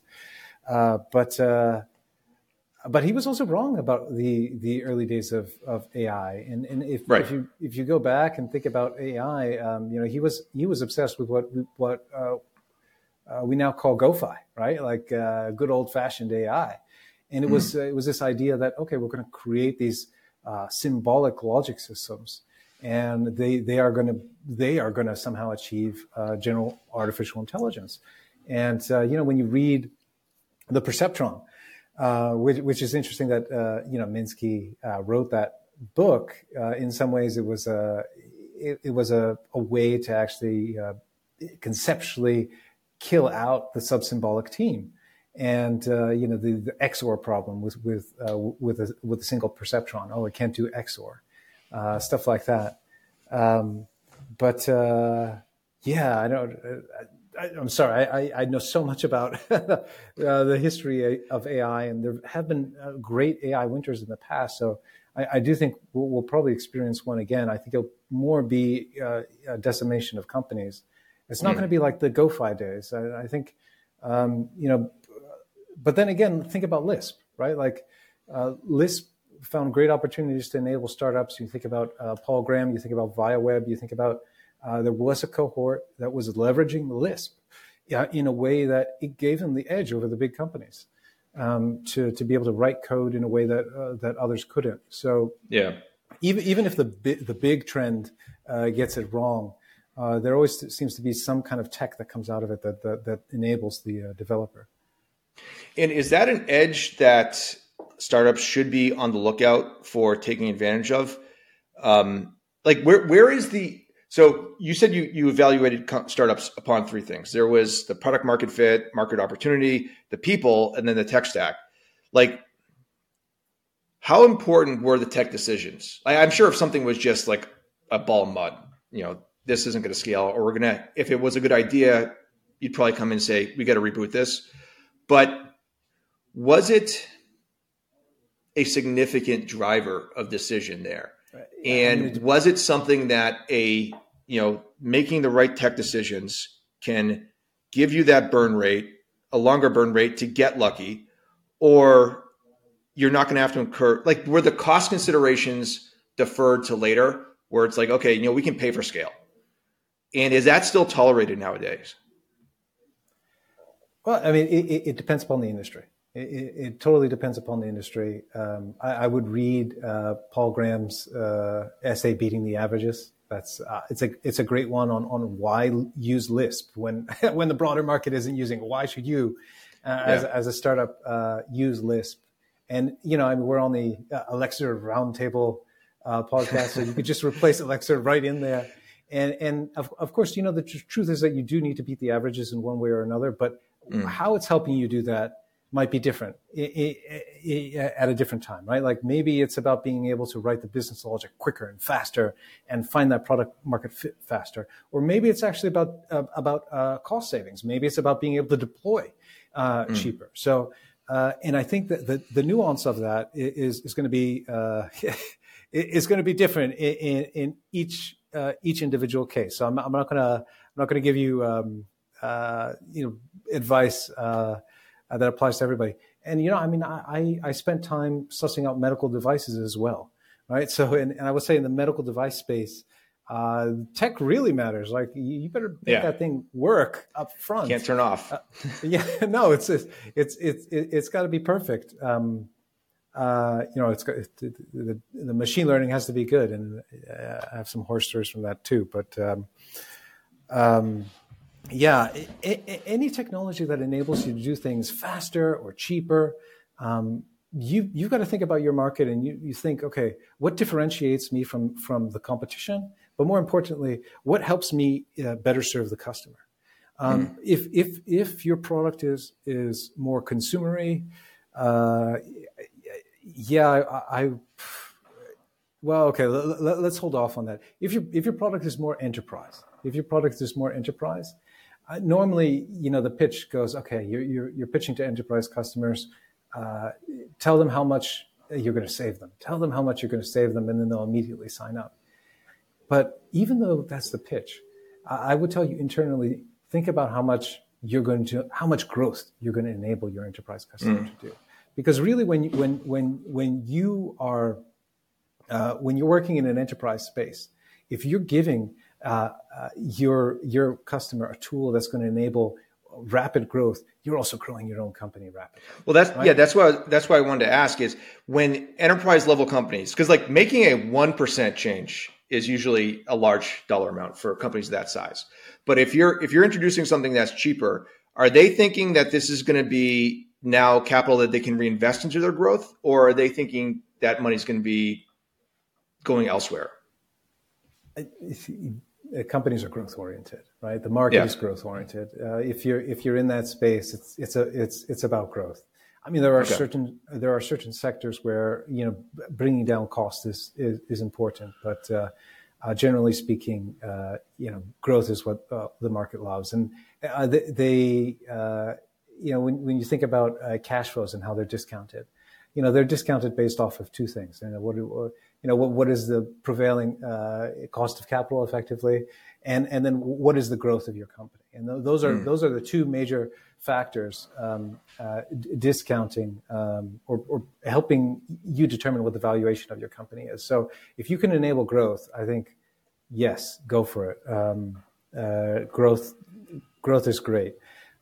but he was also wrong about the early days of AI. And if you go back and think about AI, he was obsessed with what we now call GoFi, right? Good old fashioned AI. And it was this idea that, okay, we're going to create these symbolic logic systems, and they are going to somehow achieve general artificial intelligence. And when you read the Perceptron, which is interesting that Minsky wrote that book. In some ways, it was a way to actually conceptually kill out the subsymbolic team, and the XOR problem with a single perceptron. Oh, it can't do XOR, stuff like that. I don't. I'm sorry. I know so much about the history of AI, and there have been great AI winters in the past. So I do think we'll probably experience one again. I think it'll more be a decimation of companies. It's not going to be like the GoFi days. I think, But then again, think about Lisp, right? Lisp found great opportunities to enable startups. You think about Paul Graham. You think about ViaWeb. You think about there was a cohort that was leveraging Lisp in a way that it gave them the edge over the big companies to be able to write code in a way that others couldn't. So even if the big trend gets it wrong, there always seems to be some kind of tech that comes out of it that enables the developer. And is that an edge that startups should be on the lookout for taking advantage of? Where is the... So you said you evaluated startups upon 3 things. There was the product market fit, market opportunity, the people, and then the tech stack. How important were the tech decisions? I'm sure if something was just a ball of mud, this isn't going to scale, or if it was a good idea, you'd probably come in and say, we got to reboot this. But was it a significant driver of decision there? And was it something that making the right tech decisions can give you that burn rate, a longer burn rate to get lucky, or you're not going to have to incur, were the cost considerations deferred to later where it's okay, we can pay for scale? And is that still tolerated nowadays? Well, it depends upon the industry. It totally depends upon the industry. I would read Paul Graham's essay, Beating the Averages. It's a great one on why use Lisp when the broader market isn't using it. Why should you, as a startup, use Lisp? And we're on the Elixir Roundtable podcast, so you could just replace Elixir right in there. And of course, the truth is that you do need to beat the averages in one way or another, but how it's helping you do that might be different at a different time, right? Maybe it's about being able to write the business logic quicker and faster and find that product market fit faster. Or maybe it's actually about cost savings. Maybe it's about being able to deploy cheaper. So And I think that the nuance of that is going to be is going to be different in each individual case. So I'm not going to give you advice that applies to everybody. And I mean, I spent time sussing out medical devices as well, right? So and I would say in the medical device space, tech really matters. Like you better make that thing work up front. Can't turn off. No, it's got to be perfect. The machine learning has to be good, and I have some horror stories from that too. But any technology that enables you to do things faster or cheaper. You've got to think about your market, and you think, okay, what differentiates me from the competition? But more importantly, what helps me better serve the customer? If your product is more consumery, let's hold off on that. If your product is more enterprise, normally the pitch goes, okay, you're pitching to enterprise customers. Tell them how much you're going to save them. Tell them how much you're going to save them, and then they'll immediately sign up. But even though that's the pitch, I would tell you internally, think about how much growth you're going to enable your enterprise customer to do. Because really, when you're working in an enterprise space, if you're giving your customer a tool that's going to enable rapid growth, you're also growing your own company rapidly. Well, that's why I wanted to ask is when enterprise level companies, because like making a 1% change is usually a large dollar amount for companies that size. But if you're introducing something that's cheaper, are they thinking that this is going to be now capital that they can reinvest into their growth, or are they thinking that money's going to be going elsewhere? Companies are growth oriented, right? The market is growth oriented. If you're in that space, it's about growth. I mean, there are certain sectors where bringing down cost is important, but generally speaking, growth is what the market loves. And when you think about cash flows and how they're discounted, they're discounted based off of two things. What is the prevailing cost of capital effectively, and then what is the growth of your company? And those are the two major factors discounting or helping you determine what the valuation of your company is. So if you can enable growth, I think yes, go for it. Growth is great.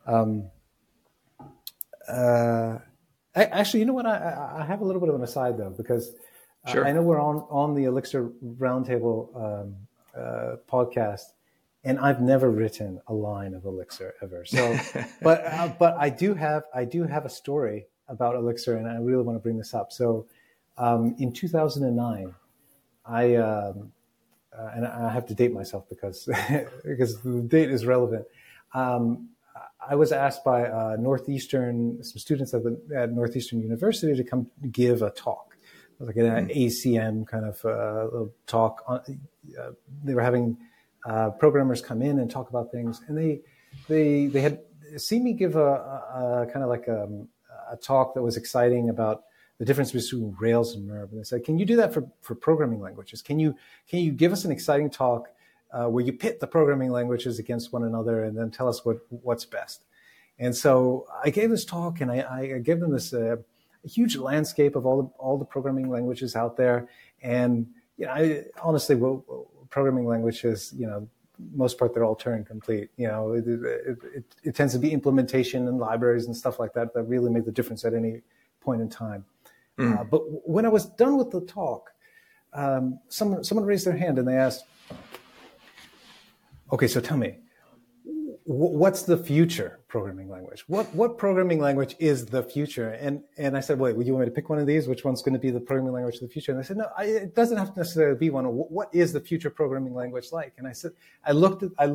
Actually, you know what? I have a little bit of an aside though, because I know we're on the Elixir Roundtable podcast, and I've never written a line of Elixir ever. So, but I do have a story about Elixir, and I really want to bring this up. So, in 2009, and I have to date myself because the date is relevant. I was asked by some students at Northeastern University to come give a talk. It was like an ACM kind of little talk. They were having programmers come in and talk about things, and they had seen me give a kind of like a talk that was exciting about the difference between Rails and MERB. And they said, "Can you do that for programming languages? Can you give us an exciting talk where you pit the programming languages against one another and then tell us what's best?" And so I gave this talk, and I gave them this a huge landscape of all the programming languages out there. And honestly, programming languages, most part they're all Turing complete. It tends to be implementation and libraries and stuff like that really make the difference at any point in time. But when I was done with the talk, someone raised their hand and they asked, "Okay, so tell me, what's the future programming language? What programming language is the future?" And I said, "Wait, would you want me to pick one of these? Which one's going to be the programming language of the future?" And they said, "No, it doesn't have to necessarily be one. What is the future programming language like?" And I said, I looked at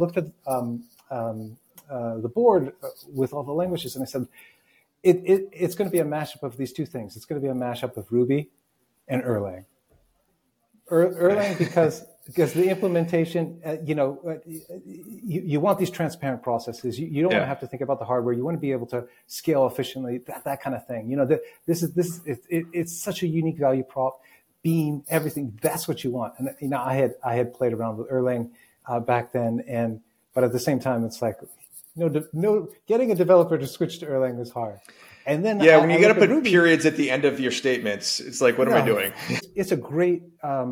the board with all the languages, and I said, it's going to be a mashup of these two things. It's going to be a mashup of Ruby and Erlang. Erlang because the implementation, you want these transparent processes. You don't want to have to think about the hardware. You want to be able to scale efficiently, that kind of thing. It's such a unique value prop. Beam, everything. That's what you want. And I had played around with Erlang back then, but at the same time, it's like getting a developer to switch to Erlang is hard. And then when you got to put Ruby, periods at the end of your statements, it's like, what am I doing? It's a great.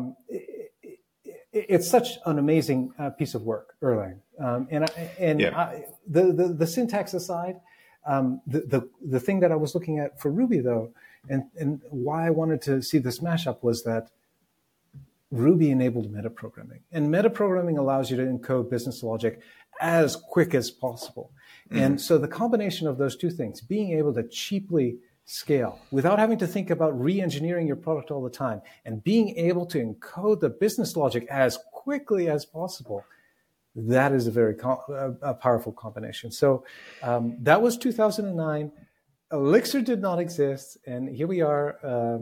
It's such an amazing piece of work, Erlang. The syntax aside, the thing that I was looking at for Ruby though, and why I wanted to see this mashup was that Ruby enabled metaprogramming, and metaprogramming allows you to encode business logic as quick as possible. And so the combination of those two things, being able to cheaply scale without having to think about re-engineering your product all the time, and being able to encode the business logic as quickly as possible, that is a very powerful combination. So that was 2009. Elixir did not exist, and here we are,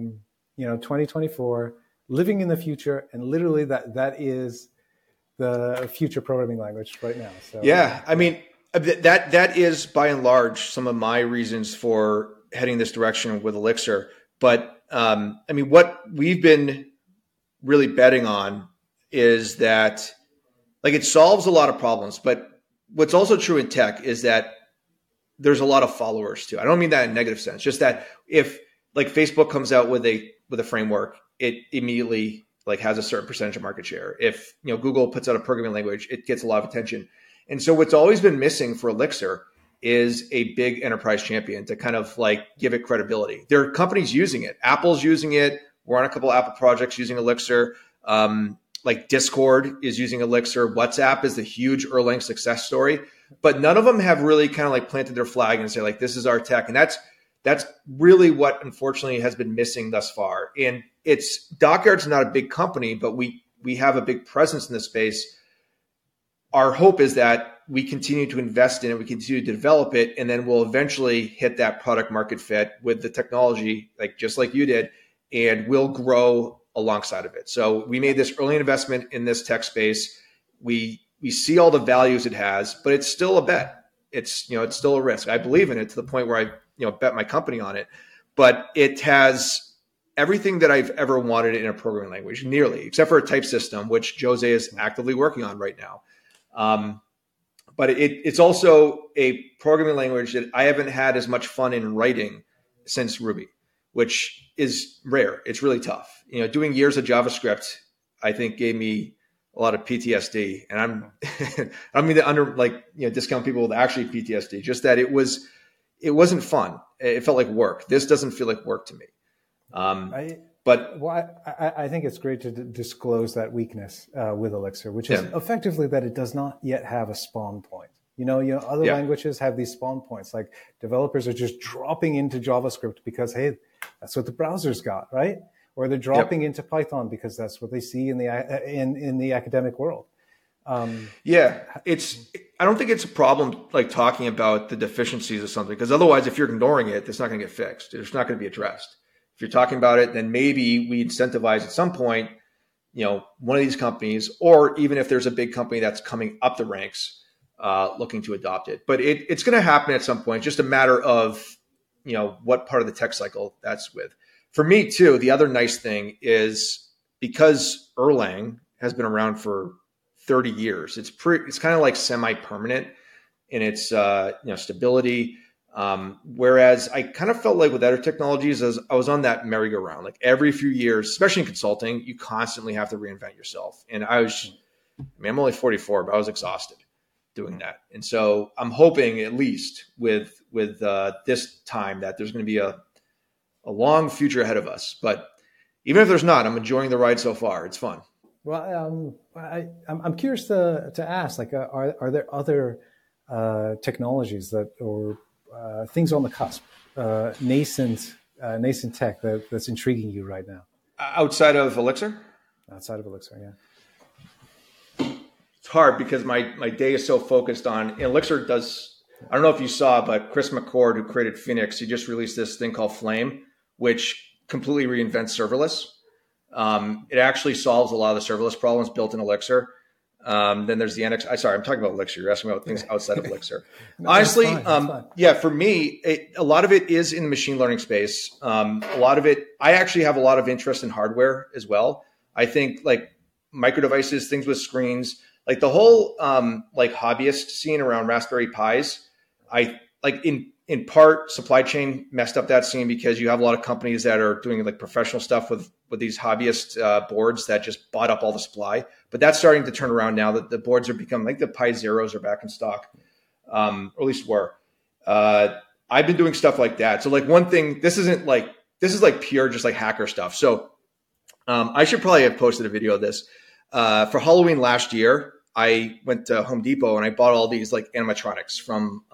2024, living in the future, and literally that is the future programming language right now. So I mean, that is by and large some of my reasons for heading this direction with Elixir. But I mean, what we've been really betting on is that, like, it solves a lot of problems. But what's also true in tech is that there's a lot of followers too. I don't mean that in a negative sense. Just that if, like, Facebook comes out with a framework, it immediately like has a certain percentage of market share. If Google puts out a programming language, it gets a lot of attention. And so what's always been missing for Elixir is a big enterprise champion to kind of like give it credibility. There are companies using it. Apple's using it. We're on a couple of Apple projects using Elixir. Like Discord is using Elixir. WhatsApp is the huge Erlang success story, but none of them have really kind of like planted their flag and say like, this is our tech. And that's really what unfortunately has been missing thus far. And Dockyard's not a big company, but we have a big presence in the space. Our hope is that we continue to invest in it, we continue to develop it, and then we'll eventually hit that product market fit with the technology, like just like you did, and we'll grow alongside of it. So we made this early investment in this tech space. We see all the values it has, but it's still a bet. It's still a risk. I believe in it to the point where I bet my company on it, but it has everything that I've ever wanted in a programming language, nearly, except for a type system, which Jose is actively working on right now. But it's also a programming language that I haven't had as much fun in writing since Ruby, which is rare. It's really tough. Doing years of JavaScript, I think gave me a lot of PTSD, and I don't mean to discount people with actually PTSD, just that it wasn't fun. It felt like work. This doesn't feel like work to me. I think it's great to disclose that weakness with Elixir, which is effectively that it does not yet have a spawn point. Other languages have these spawn points. Like developers are just dropping into JavaScript because, hey, that's what the browser's got, right? Or they're dropping into Python because that's what they see in the academic world. I don't think it's a problem like talking about the deficiencies of something, because otherwise, if you're ignoring it, it's not going to get fixed. It's not going to be addressed. If you're talking about it, then maybe we incentivize at some point, one of these companies, or even if there's a big company that's coming up the ranks, looking to adopt it. But it's going to happen at some point. It's just a matter of, what part of the tech cycle that's with. For me too, the other nice thing is because Erlang has been around for 30 years, it's kind of like semi-permanent in its, stability. Whereas I kind of felt like with other technologies, as I was on that merry-go-round, like every few years, especially in consulting, you constantly have to reinvent yourself. And I'm only 44, but I was exhausted doing that. And so I'm hoping at least with this time that there's going to be a long future ahead of us. But even if there's not, I'm enjoying the ride so far. It's fun. Well, I'm curious to ask, like, are there other technologies or things on the cusp, nascent tech that's intriguing you right now? Outside of Elixir? Outside of Elixir, yeah. It's hard because my day is so focused on Elixir. I don't know if you saw, but Chris McCord, who created Phoenix, he just released this thing called Flame, which completely reinvents serverless. It actually solves a lot of the serverless problems built in Elixir. Then there's the NX. Sorry, I'm talking about Elixir. You're asking about things outside of Elixir. No, Honestly, that's fine. yeah, for me, a lot of it is in the machine learning space. A lot of it, I actually have a lot of interest in hardware as well. I think like micro devices, things with screens, like the whole like hobbyist scene around Raspberry Pis. I like in part supply chain messed up that scene because you have a lot of companies that are doing like professional stuff with these hobbyist boards that just bought up all the supply. But that's starting to turn around now that the boards are becoming like the Pi Zeros are back in stock, or at least were. I've been doing stuff like that. So like one thing, this is like pure just like hacker stuff. So I should probably have posted a video of this. For Halloween last year, I went to Home Depot and I bought all these like animatronics from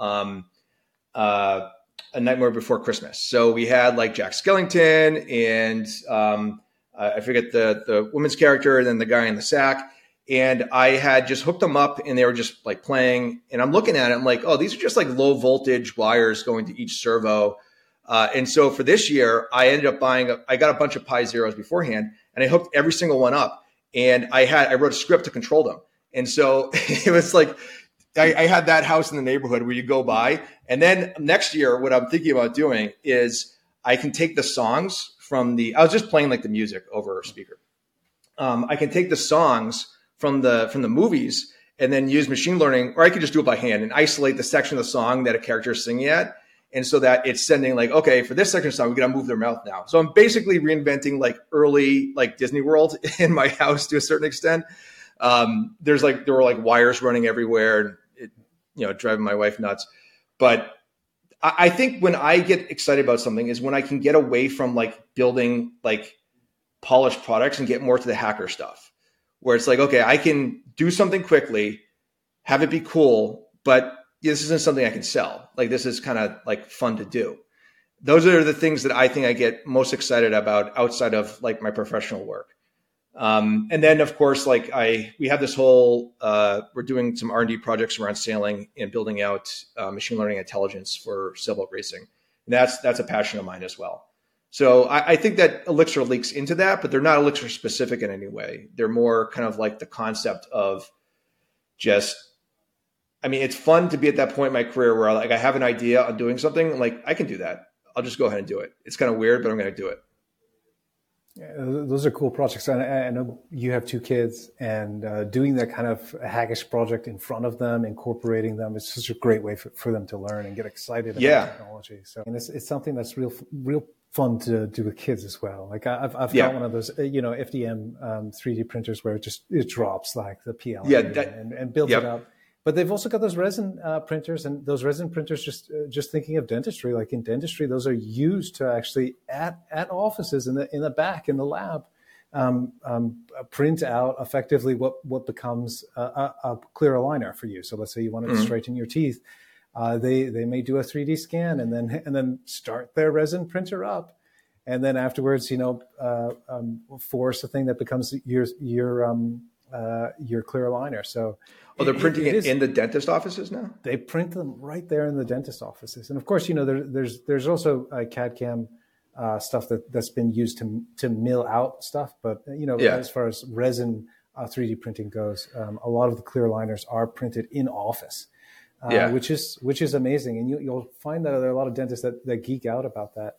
A Nightmare Before Christmas. So we had like Jack Skellington and I forget the woman's character and then the guy in the sack. And I had just hooked them up and they were just like playing. And I'm looking at it, I'm like, oh, these are just like low voltage wires going to each servo. And so for this year, I ended up I got a bunch of Pi Zeros beforehand and I hooked every single one up. And I wrote a script to control them. And so it was like, I had that house in the neighborhood where you go by. And then next year, what I'm thinking about doing is I can take the songs I was just playing like the music over a speaker. I can take the songs from the movies and then use machine learning, or I could just do it by hand and isolate the section of the song that a character is singing at. And so that it's sending like, okay, for this section of the song, we got to move their mouth now. So I'm basically reinventing like early like Disney World in my house to a certain extent. There were like wires running everywhere and driving my wife nuts. But I think when I get excited about something is when I can get away from like building like polished products and get more to the hacker stuff where it's like, okay, I can do something quickly, have it be cool, but this isn't something I can sell. Like this is kind of like fun to do. Those are the things that I think I get most excited about outside of like my professional work. And then of course, like we have this whole, we're doing some R&D projects around sailing and building out machine learning intelligence for sailboat racing. And that's a passion of mine as well. So I think that Elixir leaks into that, but they're not Elixir specific in any way. They're more kind of like the concept of it's fun to be at that point in my career where like I have an idea on doing something. Like I can do that. I'll just go ahead and do it. It's kind of weird, but I'm going to do it. Yeah, those are cool projects. And I know you have 2 kids, and doing that kind of hackish project in front of them, incorporating them, is such a great way for them to learn and get excited about technology. So, and it's something that's real fun to do with kids as well. Like I've got one of those, FDM 3D printers where it drops like the PLA and builds it up. But they've also got those resin printers, and those resin printers, just thinking of dentistry, like in dentistry, those are used to actually at offices in the back in the lab, print out effectively what becomes a clear aligner for you. So let's say you wanted to straighten your teeth, they may do a 3D scan and then start their resin printer up, and then afterwards, force a thing that becomes your clear aligner. So. Oh, they're printing it in the dentist offices now? They print them right there in the dentist offices. And of course, there's also CAD/CAM stuff that's been used to mill out stuff. But, as far as resin 3D printing goes, a lot of the clear aligners are printed in office, which is amazing. And you'll find that there are a lot of dentists that geek out about that.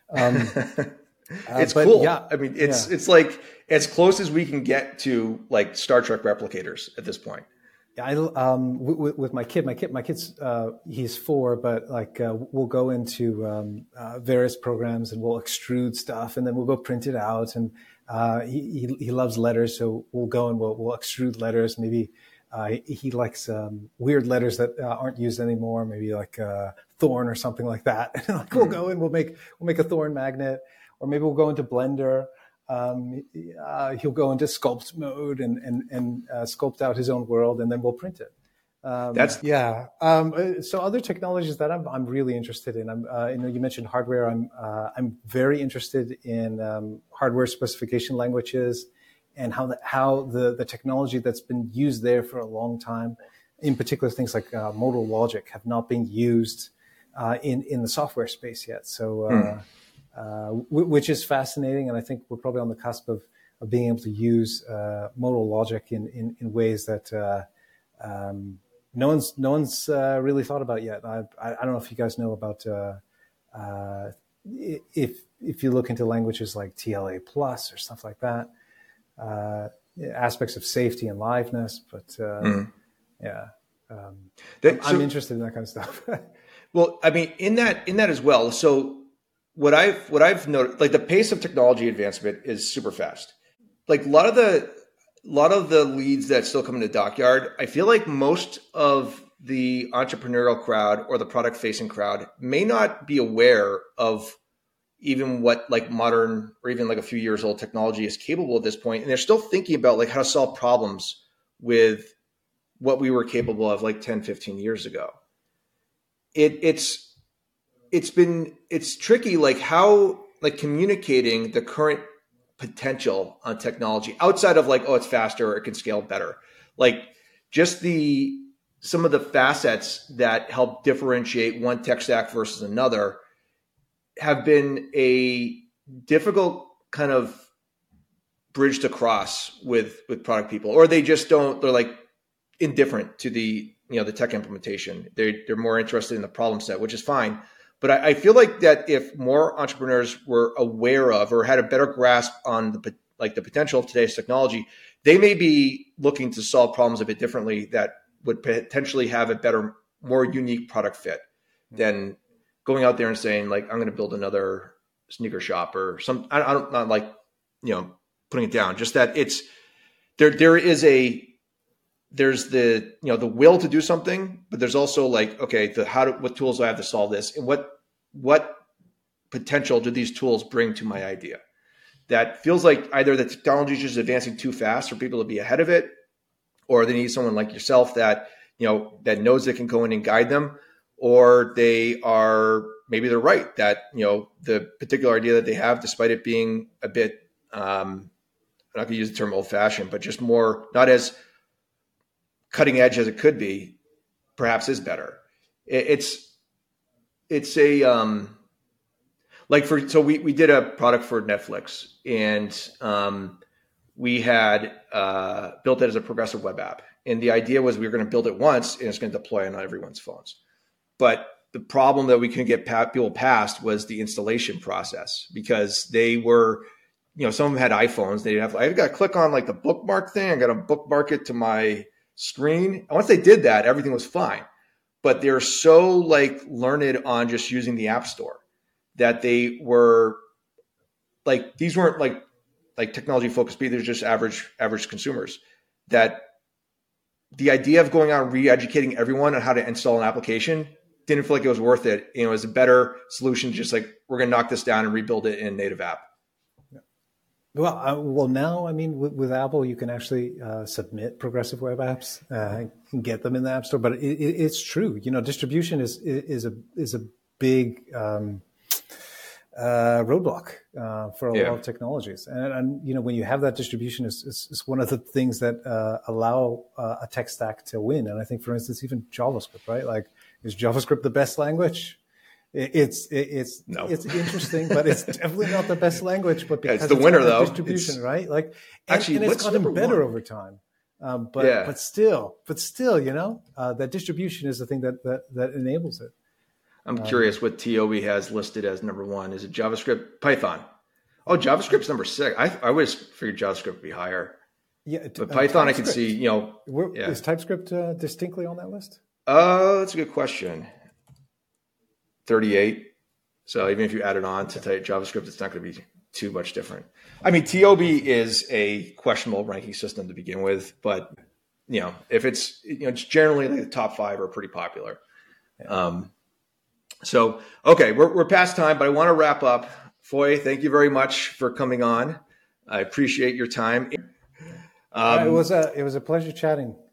It's cool. Yeah, I mean, it's like as close as we can get to like Star Trek replicators at this point. With my kid's he's 4, but like we'll go into various programs and we'll extrude stuff and then we'll go print it out. And he loves letters, so we'll go and we'll extrude letters. Maybe he likes weird letters that aren't used anymore. Maybe like Thorn or something like that. And like we'll go and we'll make a Thorn magnet, or maybe we'll go into Blender. He'll go into sculpt mode and sculpt out his own world, and then we'll print it. So other technologies that I'm really interested in. You mentioned hardware. I'm very interested in hardware specification languages and how the technology that's been used there for a long time, in particular things like modal logic, have not been used in the software space yet. So. Which is fascinating, and I think we're probably on the cusp of being able to use modal logic in ways that no one's really thought about yet. I don't know if you guys know about if you look into languages like TLA plus or stuff like that, aspects of safety and liveness, but I'm interested in that kind of stuff. Well, I mean, in that as well. So what I've noticed, like the pace of technology advancement is super fast. Like a lot of the leads that still come into Dockyard, I feel like most of the entrepreneurial crowd or the product facing crowd may not be aware of even what like modern or even like a few years old technology is capable at this point. And they're still thinking about like how to solve problems with what we were capable of like 10, 15 years ago. It's tricky, like how, like communicating the current potential on technology outside of like, oh, it's faster, or it can scale better. Like just some of the facets that help differentiate one tech stack versus another have been a difficult kind of bridge to cross with product people, or they're like indifferent to the tech implementation. They're more interested in the problem set, which is fine. But I feel like that if more entrepreneurs were aware of or had a better grasp on the potential of today's technology, they may be looking to solve problems a bit differently that would potentially have a better, more unique product fit than going out there and saying like, I'm going to build another sneaker shop or some. I'm not like putting it down. Just that it's there's the the will to do something, but there's also like, okay, what tools do I have to solve this, and what potential do these tools bring to my idea? That feels like either the technology is just advancing too fast for people to be ahead of it, or they need someone like yourself that that knows they can go in and guide them, or maybe they're right that the particular idea that they have, despite it being a bit I'm not going to use the term old fashioned, but just more not as cutting edge as it could be, perhaps is better. So we did a product for Netflix, and we had built it as a progressive web app. And the idea was we were going to build it once and it's going to deploy on everyone's phones. But the problem that we couldn't get people past was the installation process, because they were, some of them had iPhones. I've got to click on like the bookmark thing. I got to bookmark it to my screen. And once they did that, everything was fine. But they're so like learned on just using the App Store that they were like, these weren't like technology focused people. They're just average consumers, that the idea of going out and re-educating everyone on how to install an application didn't feel like it was worth it. It was a better solution. Just like, we're going to knock this down and rebuild it in a native app. Well, now, I mean, with Apple, you can actually submit progressive web apps and get them in the App Store. But it's true, distribution is a big roadblock for a lot of technologies. And when you have that distribution, is one of the things that allow a tech stack to win. And I think, for instance, even JavaScript, right? Like, is JavaScript the best language? It's interesting, but it's definitely not the best language. But because it's the winner, though, distribution, right? Like, and it's gotten better over time. But still, that distribution is the thing that enables it. I'm curious what TOB has listed as number one. Is it JavaScript? Python? Oh, JavaScript's number 6. I always figured JavaScript would be higher. Yeah, but Python, I can see. Is TypeScript distinctly on that list? That's a good question. 38. So even if you add it on to JavaScript, it's not going to be too much different. I mean, TOB is a questionable ranking system to begin with, but if it's it's generally like the top 5 are pretty popular. Yeah. So okay, we're past time, but I want to wrap up. Foy, thank you very much for coming on. I appreciate your time. It was a pleasure chatting.